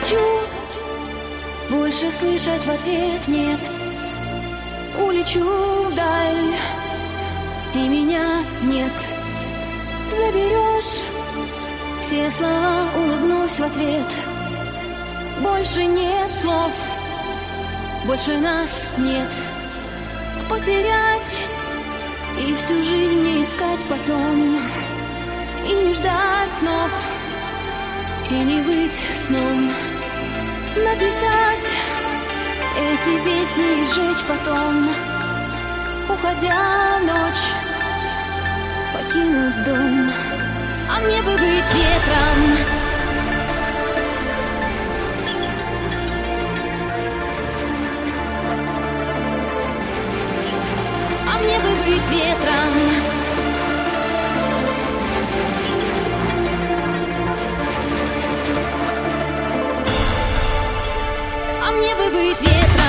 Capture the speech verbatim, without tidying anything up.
хочу больше слышать в ответ нет. Улечу вдаль, и меня нет. Заберешь все слова, улыбнусь в ответ. Больше нет слов, больше нас нет. Потерять и всю жизнь не искать потом, и не ждать снов, и не быть сном. Написать эти песни и сжечь потом, уходя в ночь, покинуть дом. А мне бы быть ветром, а мне бы быть ветром, а мне бы быть ветром.